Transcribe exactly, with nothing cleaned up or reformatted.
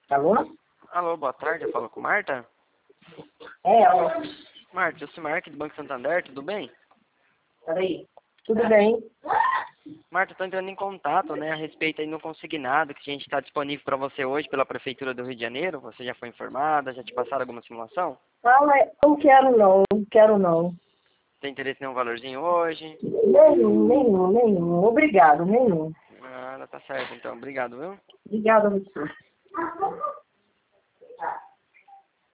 Alô? Alô, boa tarde, eu falo com Marta? É ela. Marta, eu sou Mark do Banco Santander, tudo bem? Peraí. Tudo bem? Marta, eu tô entrando em contato, né, a respeito aí no consignado que a gente está disponível para você hoje pela Prefeitura do Rio de Janeiro. Você já foi informada? Já te passaram alguma simulação? Fala, não quero não, não quero não. Tem interesse em um valorzinho hoje? Nenhum, nenhum, nenhum. Obrigado, nenhum. Ah, tá certo, então. Obrigado, viu? Obrigada a você.